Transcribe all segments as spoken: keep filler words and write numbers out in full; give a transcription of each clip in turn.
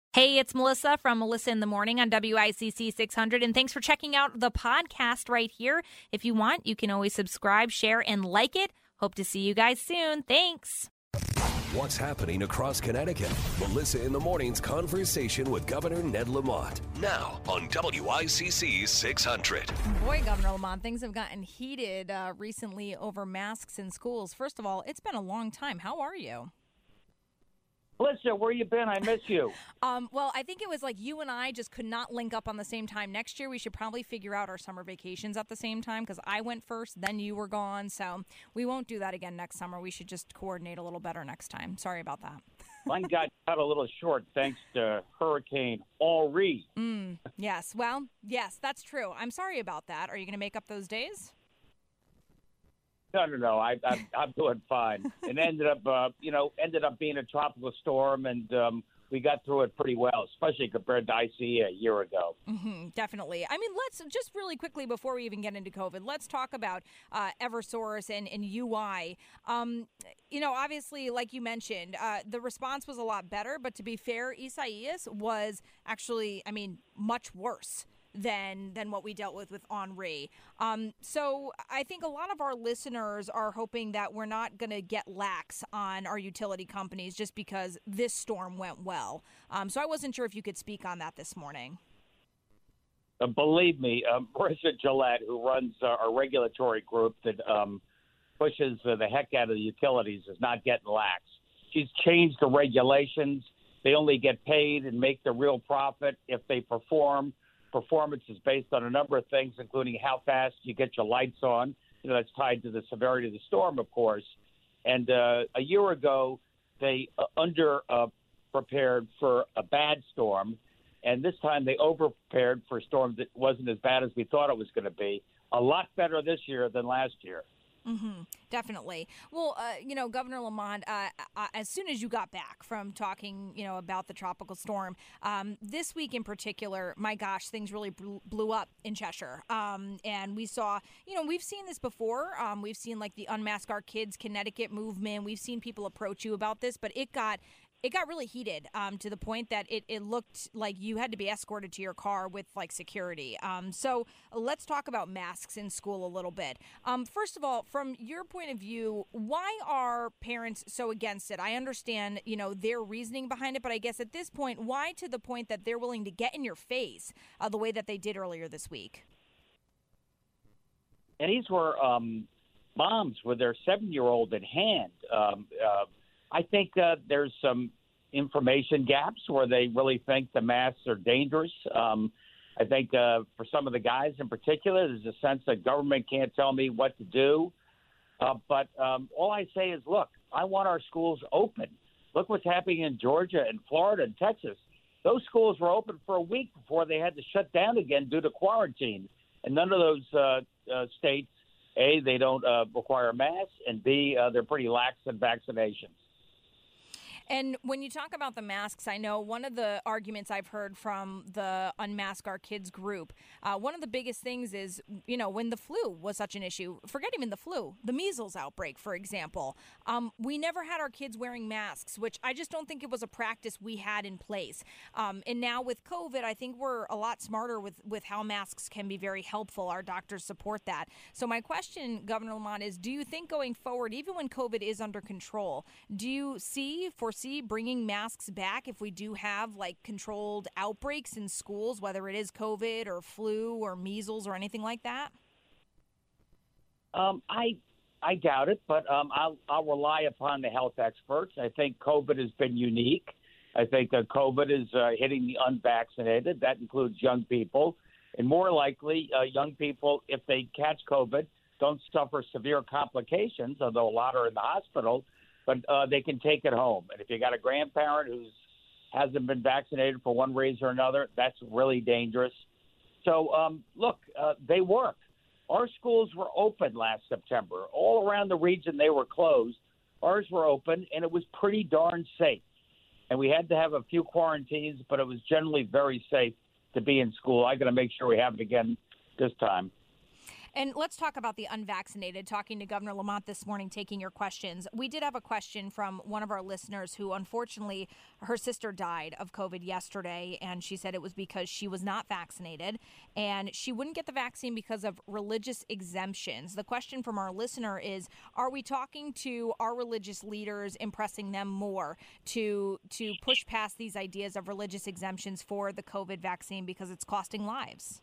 Hey, it's Melissa from Melissa in the Morning on W I C C six hundred, and thanks for checking out the podcast right here. If you want, you can always subscribe, share, and like it. Hope to see you guys soon. Thanks. What's happening across Connecticut? Melissa in the Morning's conversation with Governor Ned Lamont. Now on W I C C six hundred. Boy, Governor Lamont, things have gotten heated uh, recently over masks in schools. First of all, it's been a long time. How are you? Melissa, where you been? I miss you. um, well, I think it was like you and I just could not link up on the same time. Next year, we should probably figure out our summer vacations at the same time because I went first, then you were gone. So we won't do that again next summer. We should just coordinate a little better next time. Sorry about that. Mine got cut a little short thanks to Hurricane Henri. Mm, yes. Well, yes, that's true. I'm sorry about that. Are you going to make up those days? No, no, no. I, I'm, I'm doing fine. It ended up, uh, you know, ended up being a tropical storm, and um, we got through it pretty well, especially compared to I C a year ago. Mm-hmm, definitely. I mean, let's just really quickly before we even get into COVID, let's talk about uh, Eversource and, and U I. Um, you know, obviously, like you mentioned, uh, the response was a lot better, but to be fair, Isaias was actually, I mean, much worse than than what we dealt with with Henri. Um, so I think a lot of our listeners are hoping that we're not going to get lax on our utility companies just because this storm went well. Um, so I wasn't sure if you could speak on that this morning. Uh, believe me, uh, Marissa Gillette, who runs uh, our regulatory group that um, pushes uh, the heck out of the utilities, is not getting lax. She's changed the regulations. They only get paid and make the real profit if they perform. Performance is based on a number of things, including how fast you get your lights on. You know, that's tied to the severity of the storm, of course. And uh, a year ago, they uh, under uh, prepared for a bad storm, and this time they over prepared for a storm that wasn't as bad as we thought it was going to be. A lot better this year than last year. Mm-hmm, definitely. Well, uh, you know, Governor Lamont, uh, uh, as soon as you got back from talking, you know, about the tropical storm, um, this week in particular, my gosh, things really blew, blew up in Cheshire. Um, and we saw, you know, we've seen this before. Um, we've seen like the Unmask Our Kids Connecticut movement. We've seen people approach you about this, but it got It got really heated um, to the point that it, it looked like you had to be escorted to your car with, like, security. Um, so let's talk about masks in school a little bit. Um, first of all, from your point of view, why are parents so against it? I understand, you know, their reasoning behind it, but I guess at this point, why to the point that they're willing to get in your face uh, the way that they did earlier this week? And these were um, moms with their seven-year-old in hand. Um, uh, I think uh, there's some information gaps where they really think the masks are dangerous. Um, I think uh, for some of the guys in particular, there's a sense that government can't tell me what to do. Uh, but um, all I say is, look, I want our schools open. Look what's happening in Georgia and Florida and Texas. Those schools were open for a week before they had to shut down again due to quarantine. And none of those uh, uh, states, A, they don't uh, require masks, and B, uh, they're pretty lax in vaccinations. And when you talk about the masks, I know one of the arguments I've heard from the Unmask Our Kids group, uh, one of the biggest things is, you know, when the flu was such an issue, forget even the flu, the measles outbreak, for example, um, we never had our kids wearing masks, which I just don't think it was a practice we had in place. Um, and now with COVID, I think we're a lot smarter with, with how masks can be very helpful. Our doctors support that. So my question, Governor Lamont, is do you think going forward, even when COVID is under control, do you see for see bringing masks back if we do have like controlled outbreaks in schools, whether it is COVID or flu or measles or anything like that? Um, I I doubt it, but um, I'll, I'll rely upon the health experts. I think COVID has been unique. I think that COVID is uh, hitting the unvaccinated. That includes young people. And more likely, uh, young people, if they catch COVID, don't suffer severe complications, although a lot are in the hospital. But uh, they can take it home. And if you got a grandparent who hasn't been vaccinated for one reason or another, that's really dangerous. So, um, look, uh, they work. Our schools were open last September. All around the region, they were closed. Ours were open, and it was pretty darn safe. And we had to have a few quarantines, but it was generally very safe to be in school. I got to make sure we have it again this time. And let's talk about the unvaccinated. Talking to Governor Lamont this morning, taking your questions. We did have a question from one of our listeners who, unfortunately, her sister died of COVID yesterday, and she said it was because she was not vaccinated, and she wouldn't get the vaccine because of religious exemptions. The question from our listener is, are we talking to our religious leaders, impressing them more to to push past these ideas of religious exemptions for the COVID vaccine because it's costing lives?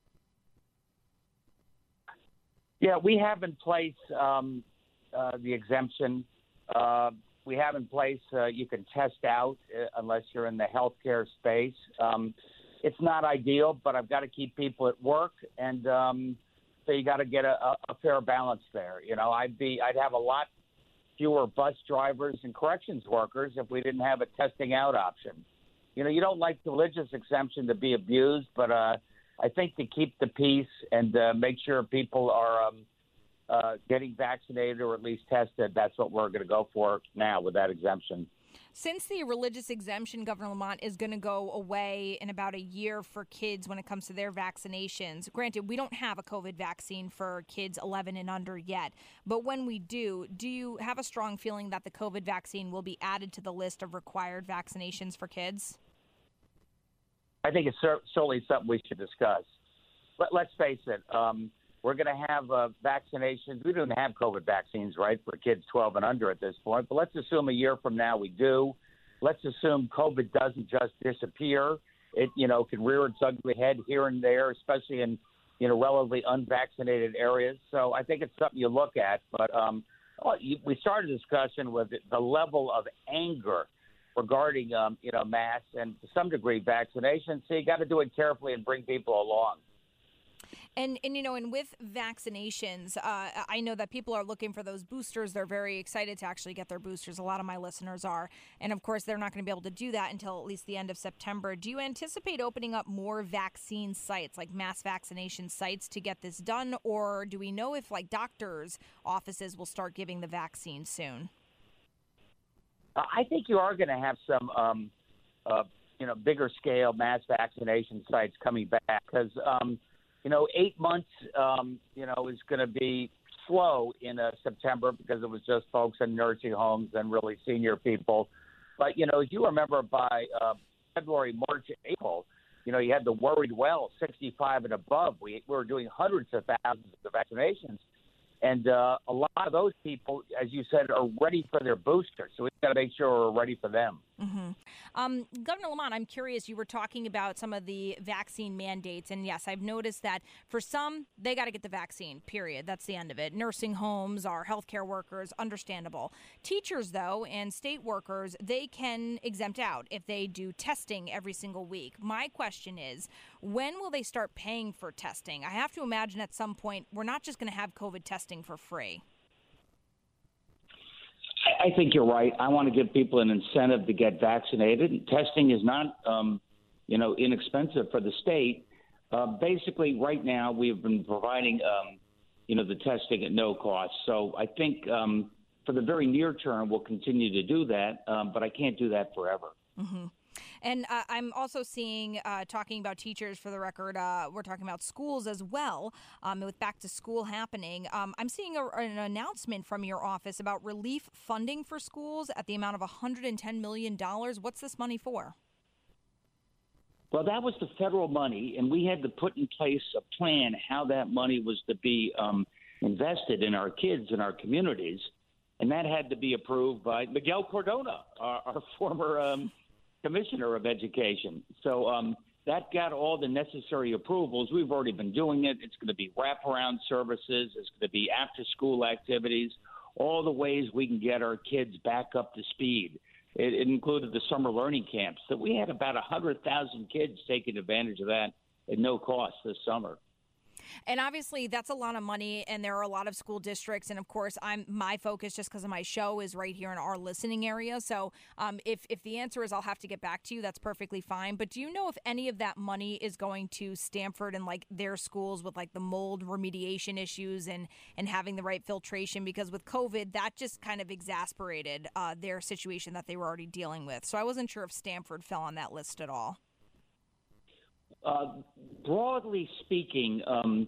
Yeah, we have in place um, uh, the exemption. Uh, we have in place uh, you can test out uh, unless you're in the healthcare space. Um, it's not ideal, but I've got to keep people at work, and um, so you got to get a, a fair balance there. You know, I'd be I'd have a lot fewer bus drivers and corrections workers if we didn't have a testing out option. You know, you don't like the religious exemption to be abused, but uh, I think to keep the peace and uh, make sure people are um, uh, getting vaccinated or at least tested, that's what we're going to go for now with that exemption. Since the religious exemption, Governor Lamont, is going to go away in about a year for kids when it comes to their vaccinations, granted, we don't have a COVID vaccine for kids eleven and under yet, but when we do, do you have a strong feeling that the COVID vaccine will be added to the list of required vaccinations for kids? I think it's certainly something we should discuss. But let's face it, um, we're going to have uh, vaccinations. We don't have COVID vaccines, right, for kids twelve and under at this point. But let's assume a year from now we do. Let's assume COVID doesn't just disappear. It, you know, can rear its ugly head here and there, especially in, you know, relatively unvaccinated areas. So I think it's something you look at. But um, we started a discussion with the level of anger regarding, um, you know, masks and to some degree vaccination. So you got to do it carefully and bring people along. And, and you know, and with vaccinations, uh, I know that people are looking for those boosters. They're very excited to actually get their boosters. A lot of my listeners are. And, of course, they're not going to be able to do that until at least the end of September. Do you anticipate opening up more vaccine sites, like mass vaccination sites, to get this done? Or do we know if, like, doctors' offices will start giving the vaccine soon? I think you are going to have some, um, uh, you know, bigger scale mass vaccination sites coming back because, um, you know, eight months, um, you know, is going to be slow in uh, September because it was just folks in nursing homes and really senior people. But, you know, as you remember, by uh, February, March, April, you know, you had the worried well, sixty-five and above. We, we were doing hundreds of thousands of vaccinations. And uh, a lot of those people, as you said, are ready for their booster. So we've got to make sure we're ready for them. Mm-hmm. Um, Governor Lamont, I'm curious, you were talking about some of the vaccine mandates. And, yes, I've noticed that for some, they got to get the vaccine, period. That's the end of it. Nursing homes, our healthcare workers, understandable. Teachers, though, and state workers, they can exempt out if they do testing every single week. My question is, when will they start paying for testing? I have to imagine at some point we're not just going to have COVID testing for free. I think you're right. I want to give people an incentive to get vaccinated. Testing is not, um, you know, inexpensive for the state. Uh, basically, right now we've been providing, um, you know, the testing at no cost. So I think um, for the very near term, we'll continue to do that, um, but I can't do that forever. Mm-hmm. And uh, I'm also seeing, uh, talking about teachers for the record, uh, we're talking about schools as well, um, with back to school happening. Um, I'm seeing a, an announcement from your office about relief funding for schools at the amount of one hundred ten million dollars. What's this money for? Well, that was the federal money, and we had to put in place a plan how that money was to be um, invested in our kids and our communities. And that had to be approved by Miguel Cardona, our, our former um, commissioner of education. So um, that got all the necessary approvals. We've already been doing it. It's going to be wraparound services. It's going to be after-school activities, all the ways we can get our kids back up to speed. It, it included the summer learning camps. So we had about one hundred thousand kids taking advantage of that at no cost this summer. And obviously that's a lot of money, and there are a lot of school districts. And of course, I'm my focus, just because of my show, is right here in our listening area. So um, if, if the answer is I'll have to get back to you, that's perfectly fine. But do you know if any of that money is going to Stanford and like their schools with like the mold remediation issues and, and having the right filtration? Because with COVID, that just kind of exasperated uh, their situation that they were already dealing with. So I wasn't sure if Stanford fell on that list at all. Uh, broadly speaking, um,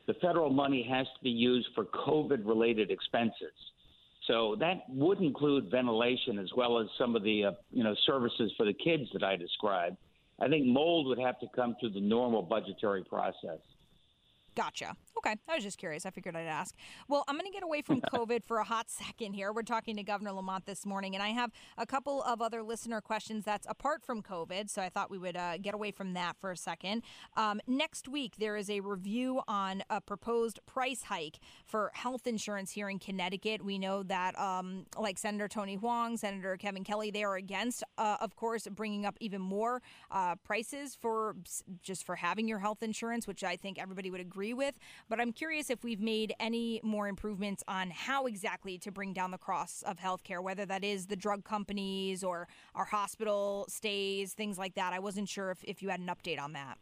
the federal money has to be used for COVID-related expenses. So that would include ventilation as well as some of the, uh, you know, services for the kids that I described. I think mold would have to come through the normal budgetary process. Gotcha. Okay. I was just curious. I figured I'd ask. Well, I'm going to get away from COVID for a hot second here. We're talking to Governor Lamont this morning, and I have a couple of other listener questions that's apart from COVID, so I thought we would uh, get away from that for a second. Um, next week, there is a review on a proposed price hike for health insurance here in Connecticut. We know that, um, like Senator Tony Hwang, Senator Kevin Kelly, they are against, uh, of course, bringing up even more uh, prices for just for having your health insurance, which I think everybody would agree with, but I'm curious if we've made any more improvements on how exactly to bring down the costs of healthcare, whether that is the drug companies or our hospital stays, things like that. I wasn't sure if, if you had an update on that.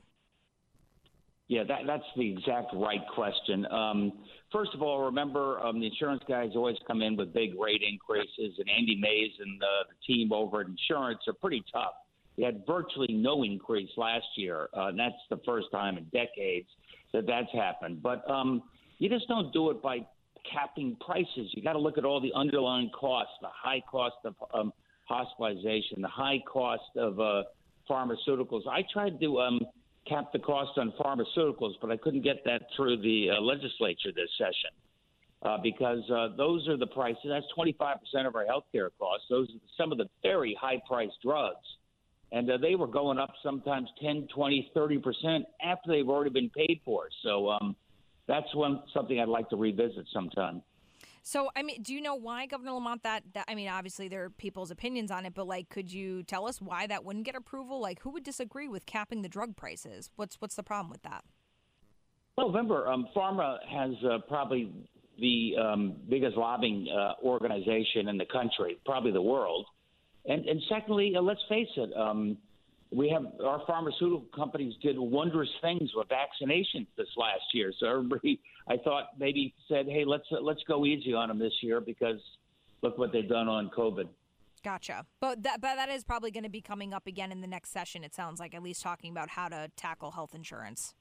Yeah, that, that's the exact right question. Um, first of all, remember, um, the insurance guys always come in with big rate increases, and Andy Mays and uh, the team over at insurance are pretty tough. We had virtually no increase last year, uh, and that's the first time in decades that that's happened. But um, you just don't do it by capping prices. You got to look at all the underlying costs, the high cost of um, hospitalization, the high cost of uh, pharmaceuticals. I tried to um, cap the cost on pharmaceuticals, but I couldn't get that through the uh, legislature this session uh, because uh, those are the prices. That's twenty-five percent of our healthcare costs. Those are some of the very high-priced drugs. And uh, they were going up sometimes ten, twenty, thirty percent after they've already been paid for. So um, that's one something I'd like to revisit sometime. So, I mean, do you know why, Governor Lamont, that, that, I mean, obviously there are people's opinions on it, but, like, could you tell us why that wouldn't get approval? Like, who would disagree with capping the drug prices? What's what's the problem with that? Well, remember, um, pharma has uh, probably the um, biggest lobbying uh, organization in the country, probably the world. And, and secondly, uh, let's face it, um, we have our pharmaceutical companies did wondrous things with vaccinations this last year. So everybody, I thought, maybe said, hey, let's uh, let's go easy on them this year because look what they've done on COVID. Gotcha. But that, but that is probably going to be coming up again in the next session, it sounds like, at least talking about how to tackle health insurance.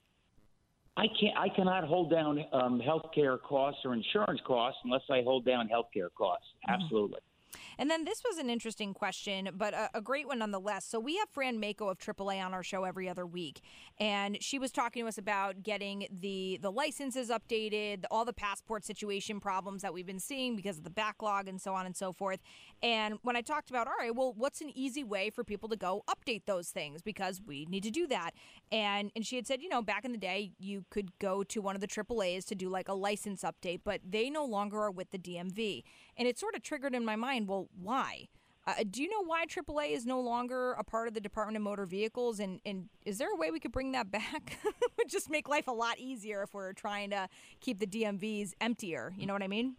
I can't. I cannot hold down um, health care costs or insurance costs unless I hold down health care costs. Absolutely. Mm-hmm. And then this was an interesting question, but a, a great one nonetheless. So we have Fran Mako of triple A on our show every other week, and she was talking to us about getting the, the licenses updated, all the passport situation problems that we've been seeing because of the backlog and so on and so forth. And when I talked about, all right, well, what's an easy way for people to go update those things because we need to do that? And and she had said, you know, back in the day, you could go to one of the triple A's to do like a license update, but they no longer are with the D M V. And it sort of triggered in my mind, well, why? Uh, do you know why triple A is no longer a part of the Department of Motor Vehicles? And, and is there a way we could bring that back? It would just make life a lot easier if we're trying to keep the D M Vs emptier. You know what I mean?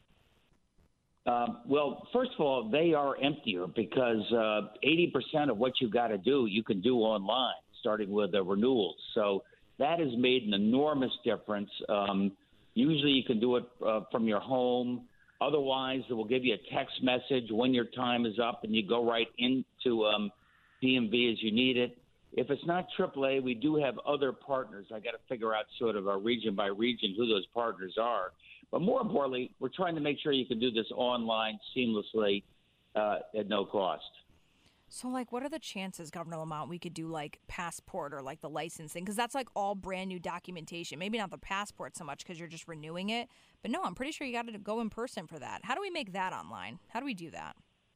Uh, well, first of all, they are emptier because uh, eighty percent of what you got to do, you can do online, starting with the renewals. So that has made an enormous difference. Um, usually you can do it uh, from your home. Otherwise, it will give you a text message when your time is up, and you go right into um, D M V as you need it. If it's not triple A, we do have other partners. I got to figure out sort of a region by region who those partners are. But more importantly, we're trying to make sure you can do this online seamlessly uh, at no cost. So, like, what are the chances, Governor Lamont, we could do, like, passport or, like, the licensing? Because that's, like, all brand-new documentation. Maybe not the passport so much because you're just renewing it. But, no, I'm pretty sure you got to go in person for that. How do we make that online? How do we do that?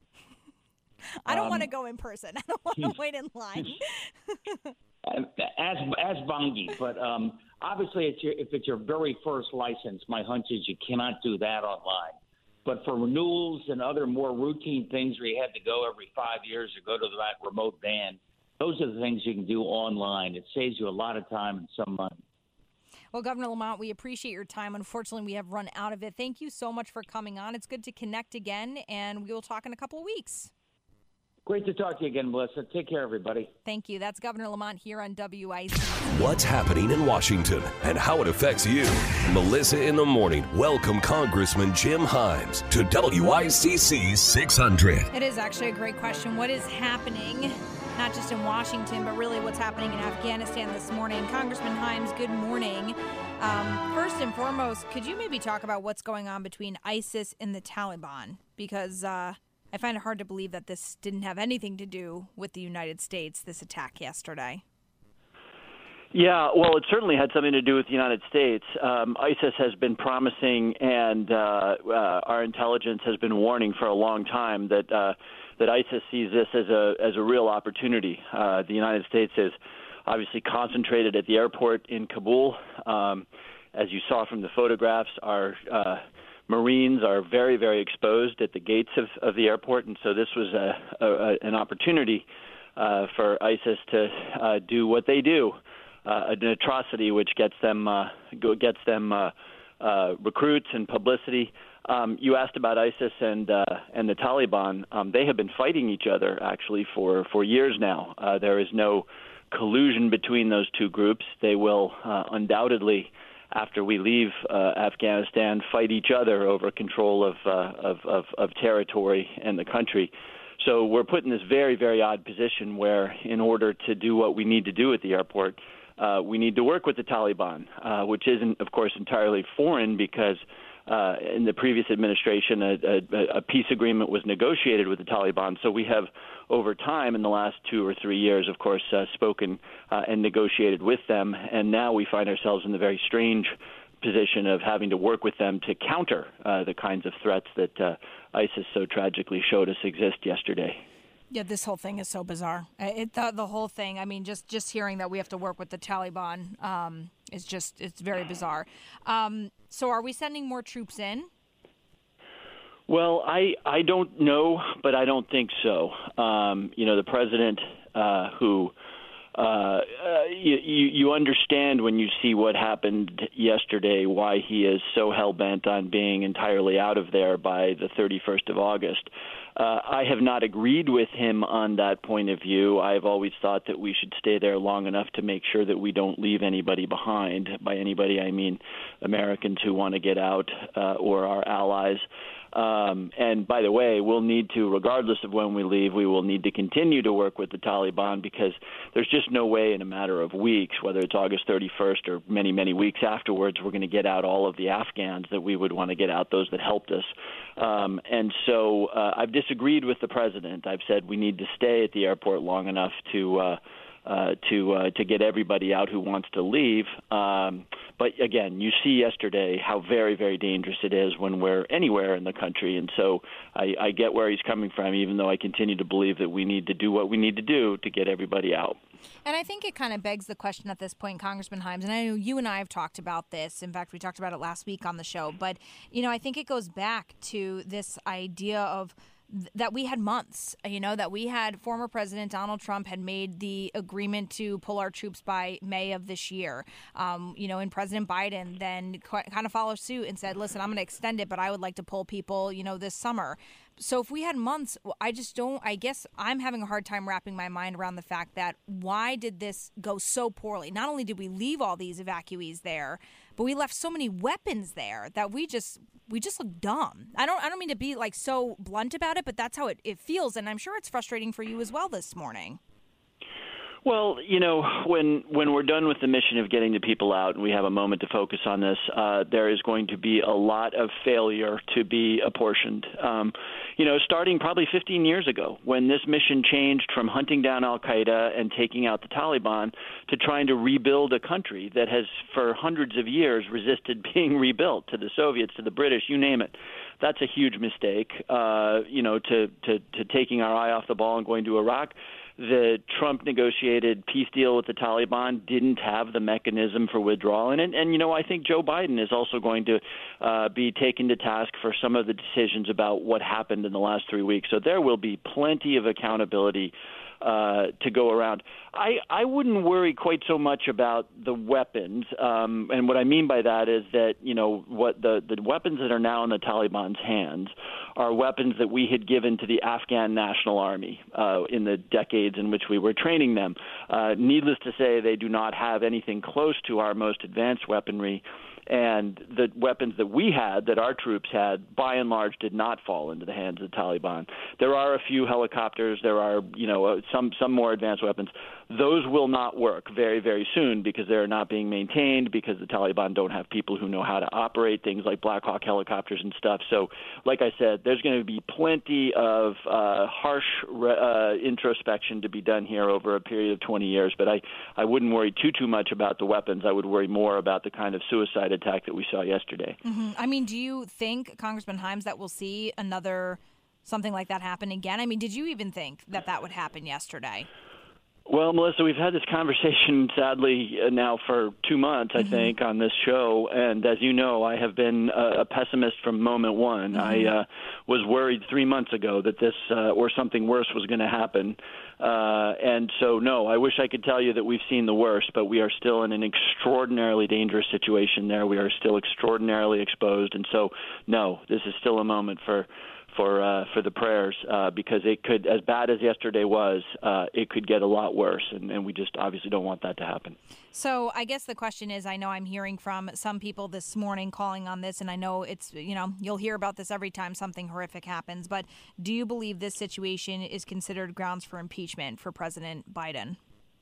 I don't um, want to go in person. I don't want to wait in line. as as Bungie, but um, obviously, it's your, if it's your very first license, my hunch is you cannot do that online. But for renewals and other more routine things where you had to go every five years or go to that remote van, those are the things you can do online. It saves you a lot of time and some money. Well, Governor Lamont, we appreciate your time. Unfortunately, we have run out of it. Thank you so much for coming on. It's good to connect again, and we will talk in a couple of weeks. Great to talk to you again, Melissa. Take care, everybody. Thank you. That's Governor Lamont here on W I C. What's happening in Washington and how it affects you. Melissa in the Morning. Welcome Congressman Jim Himes to W I C C six hundred. It is actually a great question. What is happening not just in Washington, but really what's happening in Afghanistan this morning. Congressman Hymes, good morning. Um, first and foremost, could you maybe talk about what's going on between ISIS and the Taliban? Because uh, I find it hard to believe that this didn't have anything to do with the United States, this attack yesterday. Yeah, well, it certainly had something to do with the United States. Um, ISIS has been promising, and uh, uh, our intelligence has been warning for a long time that uh, that ISIS sees this as a as a real opportunity. Uh, the United States is obviously concentrated at the airport in Kabul. Um, as you saw from the photographs, our uh, Marines are very, very exposed at the gates of, of the airport, and so this was a, a, an opportunity uh, for ISIS to uh, do what they do. Uh, an atrocity which gets them uh, gets them uh, uh, recruits and publicity. Um, you asked about ISIS and uh, and the Taliban. Um, they have been fighting each other actually for, for years now. Uh, there is no collusion between those two groups. They will uh, undoubtedly, after we leave uh, Afghanistan, fight each other over control of, uh, of, of of territory and the country. So we're put in this very, very odd position where, in order to do what we need to do at the airport, Uh, we need to work with the Taliban, uh, which isn't, of course, entirely foreign because uh, in the previous administration, a, a, a peace agreement was negotiated with the Taliban. So we have, over time, in the last two or three years, of course, uh, spoken uh, and negotiated with them. And now we find ourselves in the very strange position of having to work with them to counter uh, the kinds of threats that uh, ISIS so tragically showed us exist yesterday. Yeah, this whole thing is so bizarre. It, the, the whole thing, I mean, just, just hearing that we have to work with the Taliban um, is just, it's very bizarre. Um, so are we sending more troops in? Well, I, I don't know, but I don't think so. Um, you know, the president uh, who uh, uh, you, you understand when you see what happened yesterday why he is so hell-bent on being entirely out of there by the thirty-first of August. Uh, I have not agreed with him on that point of view. I've always thought that we should stay there long enough to make sure that we don't leave anybody behind. By anybody, I mean Americans who want to get out uh, or our allies. Um, and by the way, we'll need to, regardless of when we leave, we will need to continue to work with the Taliban because there's just no way in a matter of weeks, whether it's August thirty-first or many, many weeks afterwards, we're going to get out all of the Afghans that we would want to get out, those that helped us. Um, and so uh, I've disagreed with the president. I've said we need to stay at the airport long enough to uh, uh, to uh, to get everybody out who wants to leave. Um, but again, you see yesterday how very, very dangerous it is when we're anywhere in the country. And so I, I get where he's coming from, even though I continue to believe that we need to do what we need to do to get everybody out. And I think it kind of begs the question at this point, Congressman Hymes, and I know you and I have talked about this. In fact, we talked about it last week on the show. But, you know, I think it goes back to this idea of that we had months, you know, that we had former President Donald Trump had made the agreement to pull our troops by May of this year. Um, you know, and President Biden then kind of followed suit and said, listen, I'm going to extend it, but I would like to pull people, you know, this summer. So if we had months, I just don't, I guess I'm having a hard time wrapping my mind around the fact that why did this go so poorly? Not only did we leave all these evacuees there, but we left so many weapons there that we just we just look dumb. I don't I don't mean to be like so blunt about it, but that's how it, it feels. And I'm sure it's frustrating for you as well this morning. Well, you know, when when we're done with the mission of getting the people out and we have a moment to focus on this, uh, there is going to be a lot of failure to be apportioned. Um, you know, starting probably fifteen years ago when this mission changed from hunting down al-Qaeda and taking out the Taliban to trying to rebuild a country that has for hundreds of years resisted being rebuilt, to the Soviets, to the British, you name it. That's a huge mistake, uh, you know, to, to, to taking our eye off the ball and going to Iraq. The Trump negotiated peace deal with the Taliban didn't have the mechanism for withdrawal. And, and, and you know, I think Joe Biden is also going to uh, be taken to task for some of the decisions about what happened in the last three weeks. So there will be plenty of accountability uh, to go around. I, I wouldn't worry quite so much about the weapons. Um, and what I mean by that is that, you know, what the, the weapons that are now in the Taliban's hands are weapons that we had given to the Afghan National Army uh, in the decades in which we were training them. Uh, needless to say, they do not have anything close to our most advanced weaponry. And the weapons that we had, that our troops had, by and large did not fall into the hands of the Taliban. There are a few helicopters. There are, you know, uh, some some more advanced weapons. Those will not work very, very soon because they're not being maintained, because the Taliban don't have people who know how to operate things like Black Hawk helicopters and stuff. So, like I said, there's going to be plenty of uh, harsh uh, introspection to be done here over a period of twenty years. But I, I wouldn't worry too, too much about the weapons. I would worry more about the kind of suicide attack that we saw yesterday. Mm-hmm. I mean, do you think, Congressman Hyams, that we'll see another something like that happen again? I mean, did you even think that that would happen yesterday? Well, Melissa, we've had this conversation, sadly, uh, now for two months, I mm-hmm. think, on this show. And as you know, I have been a, a pessimist from moment one. Mm-hmm. I uh, was worried three months ago that this uh, or something worse was going to happen. Uh, and so, no, I wish I could tell you that we've seen the worst, but we are still in an extraordinarily dangerous situation there. We are still extraordinarily exposed. And so, no, this is still a moment for for uh, for the prayers, uh, because it could, as bad as yesterday was, uh, it could get a lot worse, and, and we just obviously don't want that to happen. So I guess the question is, I know I'm hearing from some people this morning calling on this, and I know it's, you know, you'll hear about this every time something horrific happens, but do you believe this situation is considered grounds for impeachment for President Biden?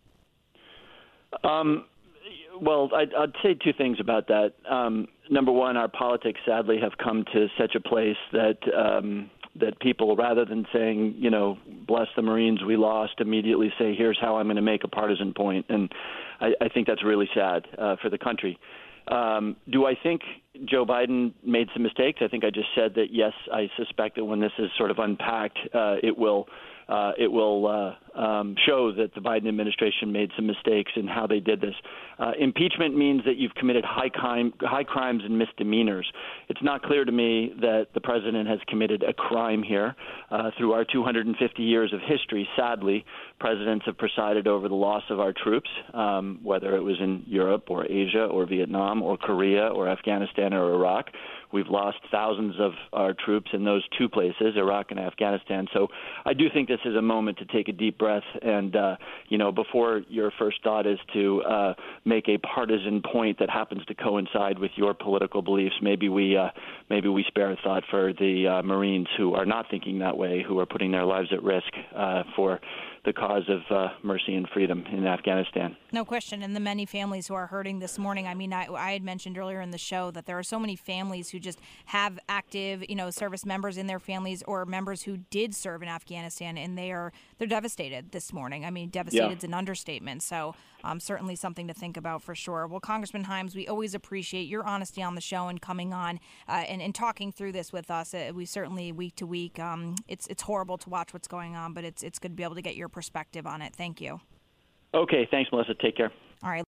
Um. Well, I'd, I'd say two things about that. Um, number one, our politics sadly have come to such a place that um, that people, rather than saying, you know, bless the Marines we lost, immediately say, here's how I'm going to make a partisan point. And I, I think that's really sad uh, for the country. Um, do I think Joe Biden made some mistakes? I think I just said that, yes, I suspect that when this is sort of unpacked, uh, it will Uh, it will uh, um, show that the Biden administration made some mistakes in how they did this. Uh, impeachment means that you've committed high, crime, high crimes and misdemeanors. It's not clear to me that the president has committed a crime here. Uh, through our two hundred fifty years of history, sadly, presidents have presided over the loss of our troops, um, whether it was in Europe or Asia or Vietnam or Korea or Afghanistan or Iraq. We've lost thousands of our troops in those two places, Iraq and Afghanistan. So I do think this is a moment to take a deep breath. And, uh, you know, before your first thought is to uh, make a partisan point that happens to coincide with your political beliefs, maybe we uh, maybe we spare a thought for the uh, Marines who are not thinking that way, who are putting their lives at risk uh, for the cause of uh, mercy and freedom in Afghanistan. No question. And the many families who are hurting this morning. I mean, I, I had mentioned earlier in the show that there are so many families who just have active, you know, service members in their families or members who did serve in Afghanistan, and they are they're devastated this morning. I mean, devastated is yeah. an understatement. So um, certainly something to think about for sure. Well, Congressman Hyams, we always appreciate your honesty on the show and coming on uh, and, and talking through this with us. Uh, we certainly, week to week, um, it's it's horrible to watch what's going on, but it's it's good to be able to get your perspective on it. Thank you. Okay, thanks, Melissa. Take care. All right.